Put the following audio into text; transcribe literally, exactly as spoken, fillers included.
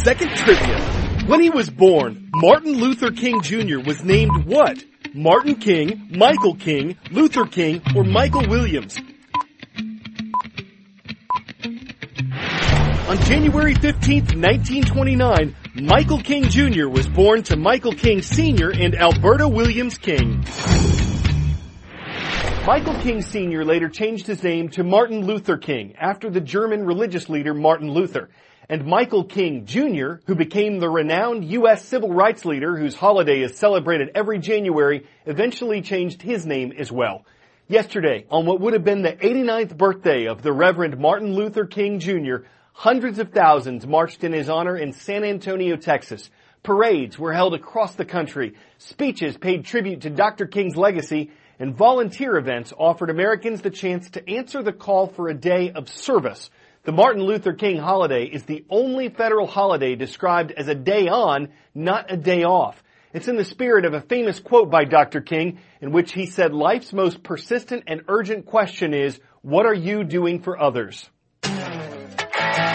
second trivia. When he was born, Martin Luther King Junior was named what? Martin King, Michael King, Luther King, or Michael Williams? On January fifteenth, nineteen twenty-nine, Michael King Junior was born to Michael King Senior and Alberta Williams King. Michael King Senior later changed his name to Martin Luther King after the German religious leader Martin Luther. And Michael King Junior, who became the renowned U S civil rights leader whose holiday is celebrated every January, eventually changed his name as well. Yesterday, on what would have been the eighty-ninth birthday of the Reverend Martin Luther King Junior, hundreds of thousands marched in his honor in San Antonio, Texas. Parades were held across the country. Speeches paid tribute to Doctor King's legacy, and volunteer events offered Americans the chance to answer the call for a day of service. The Martin Luther King holiday is the only federal holiday described as a day on, not a day off. It's in the spirit of a famous quote by Doctor King in which he said life's most persistent and urgent question is, what are you doing for others?